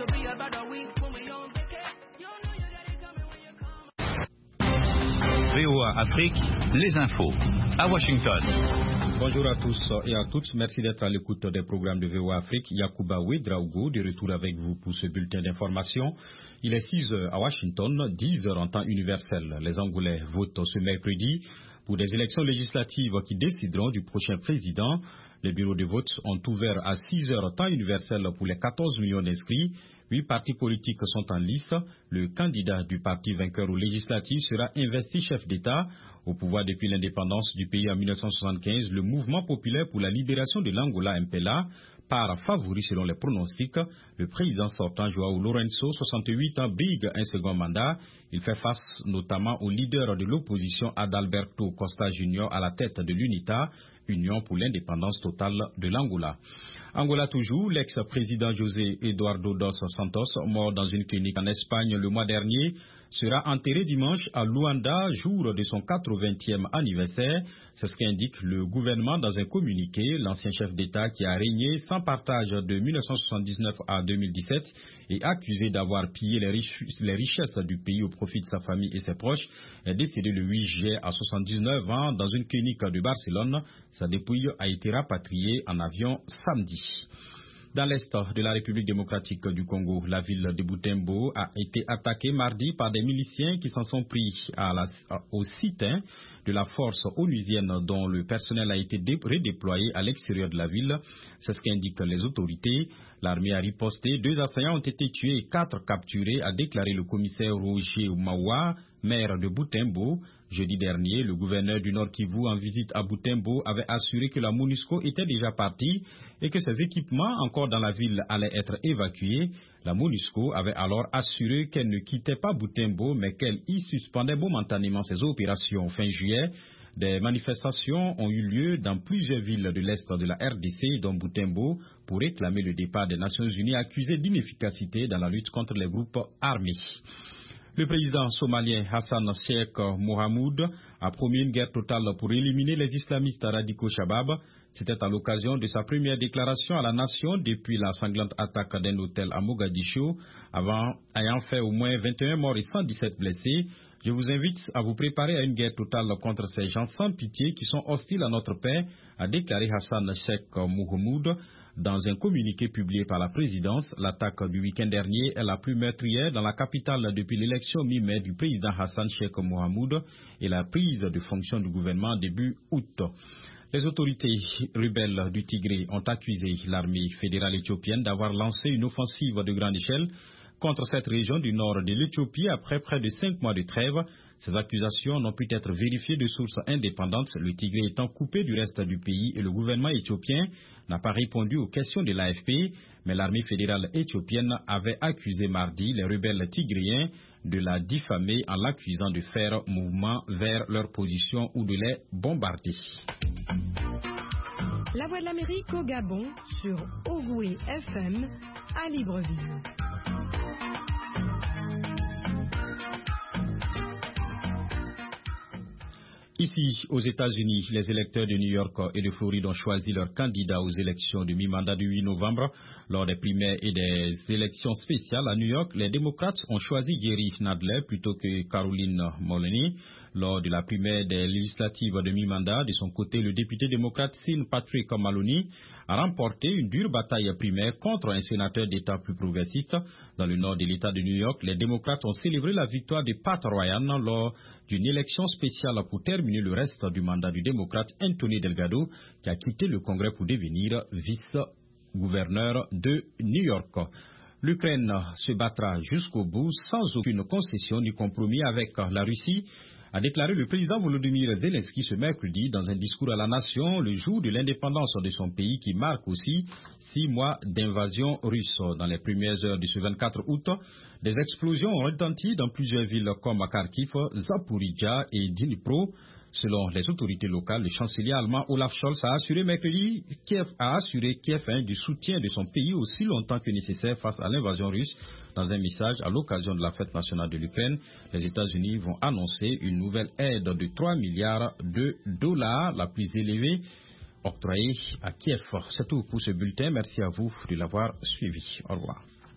VOA Afrique, les infos, à Washington. Bonjour à tous et à toutes, merci d'être à l'écoute des programmes de VOA Afrique. Yacouba Ouedraogo, de retour avec vous pour ce bulletin d'information. Il est 6 heures à Washington, 10 heures en temps universel. Les Angolais votent ce mercredi pour des élections législatives qui décideront du prochain président. Les bureaux de vote ont ouvert à 6 heures temps universel pour les 14 millions d'inscrits. 8 partis politiques sont en liste. Le candidat du parti vainqueur aux législatives sera investi chef d'État. Au pouvoir depuis l'indépendance du pays en 1975, le mouvement populaire pour la libération de l'Angola, MPLA, part favori selon les pronostics. Le président sortant, João Lourenço, 68 ans, brigue un second mandat. Il fait face notamment au leader de l'opposition, Adalberto Costa Jr., à la tête de l'UNITA, Union pour l'indépendance totale de l'Angola. Angola toujours, l'ex-président José Eduardo dos Santos, mort dans une clinique en Espagne le mois dernier, sera enterré dimanche à Luanda, jour de son 80e anniversaire. C'est ce qu'indique le gouvernement dans un communiqué. L'ancien chef d'État qui a régné sans partage de 1979 à 2017 et accusé d'avoir pillé les richesses du pays au profit de sa famille et ses proches est décédé le 8 juillet à 79 ans dans une clinique de Barcelone. Sa dépouille a été rapatriée en avion samedi. Dans l'est de la République démocratique du Congo, la ville de Butembo a été attaquée mardi par des miliciens qui s'en sont pris au site de la force onusienne dont le personnel a été redéployé à l'extérieur de la ville. C'est ce qu'indiquent les autorités. L'armée a riposté. 2 assaillants ont été tués et 4 capturés, a déclaré le commissaire Roger Mawa, maire de Butembo. Jeudi dernier, le gouverneur du Nord Kivu en visite à Butembo avait assuré que la MONUSCO était déjà partie et que ses équipements encore dans la ville allaient être évacués. La MONUSCO avait alors assuré qu'elle ne quittait pas Butembo mais qu'elle y suspendait momentanément ses opérations. Fin juillet, des manifestations ont eu lieu dans plusieurs villes de l'Est de la RDC, dont Butembo, pour réclamer le départ des Nations Unies accusées d'inefficacité dans la lutte contre les groupes armés. Le président somalien Hassan Sheikh Mohamud a promis une guerre totale pour éliminer les islamistes radicaux Shabab. C'était à l'occasion de sa première déclaration à la nation depuis la sanglante attaque d'un hôtel à Mogadiscio, ayant fait au moins 21 morts et 117 blessés. Je vous invite à vous préparer à une guerre totale contre ces gens sans pitié qui sont hostiles à notre paix, a déclaré Hassan Sheikh Mohamud. Dans un communiqué publié par la présidence, l'attaque du week-end dernier est la plus meurtrière dans la capitale depuis l'élection mi-mai du président Hassan Sheikh Mohamud et la prise de fonction du gouvernement début août. Les autorités rebelles du Tigré ont accusé l'armée fédérale éthiopienne d'avoir lancé une offensive de grande échelle contre cette région du nord de l'Éthiopie après près de 5 mois de trêve. Ces accusations n'ont pu être vérifiées de sources indépendantes, le Tigré étant coupé du reste du pays et le gouvernement éthiopien n'a pas répondu aux questions de l'AFP, mais l'armée fédérale éthiopienne avait accusé mardi les rebelles tigréens de la diffamer en l'accusant de faire mouvement vers leur position ou de les bombarder. La Voix de l'Amérique au Gabon sur Ogooué FM à Libreville. Ici, aux États-Unis, les électeurs de New York et de Floride ont choisi leurs candidats aux élections de mi-mandat du 8 novembre. Lors des primaires et des élections spéciales à New York, les démocrates ont choisi Jerry Nadler plutôt que Caroline Mulroney. Lors de la primaire des législatives de mi-mandat, de son côté, le député démocrate Sean Patrick Maloney a remporté une dure bataille primaire contre un sénateur d'État plus progressiste. Dans le nord de l'État de New York, les démocrates ont célébré la victoire de Pat Ryan lors d'une élection spéciale pour terminer le reste du mandat du démocrate Anthony Delgado, qui a quitté le Congrès pour devenir vice-gouverneur de New York. L'Ukraine se battra jusqu'au bout sans aucune concession ni compromis avec la Russie, a déclaré le président Volodymyr Zelensky ce mercredi dans un discours à la nation le jour de l'indépendance de son pays qui marque aussi 6 mois d'invasion russe. Dans les premières heures de ce 24 août, des explosions ont retenti dans plusieurs villes comme Kharkiv, Zaporizhzhia et Dnipro. Selon les autorités locales, le chancelier allemand Olaf Scholz a assuré mercredi Kiev du soutien de son pays aussi longtemps que nécessaire face à l'invasion russe. Dans un message à l'occasion de la fête nationale de l'Ukraine, les États-Unis vont annoncer une nouvelle aide de 3 milliards de dollars, la plus élevée octroyée à Kiev. C'est tout pour ce bulletin. Merci à vous de l'avoir suivi. Au revoir.